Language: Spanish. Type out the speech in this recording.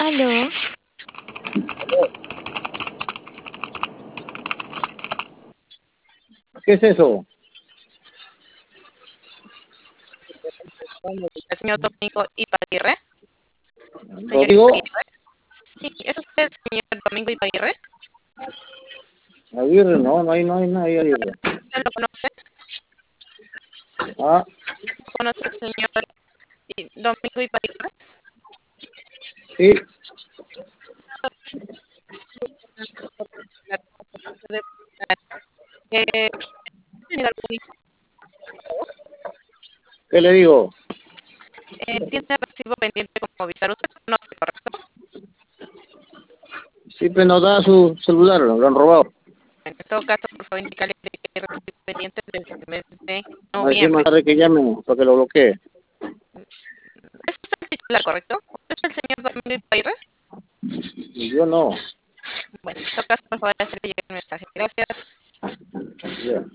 Aló, ¿Qué es eso? El señor Domingo Ipaguirre. Señor ¿Rodrigo? Ipaguirre. Sí, ¿es usted el señor Domingo Ipaguirre? Aguirre, no, no hay nadie Aguirre. ¿Usted lo conoce? Ah, ¿Conoce al señor Domingo Ipaguirre? sí, Eh, ¿Tiene algún hijo? ¿qué le digo? ¿Tiene recibo pendiente como visitar? ¿Usted conoce, correcto? Siempre nos da su celular, lo han robado. En todo caso, por favor, indicarle que hay recibo pendiente desde el mes de Va a decir más noviembre. tarde que llamen para que lo bloquee. ¿Es usted el titular, correcto? ¿Usted es el señor Domingo Ipaguirre? Y yo no. Bueno, en todo caso, por favor, hacerle llegar el mensaje. Gracias.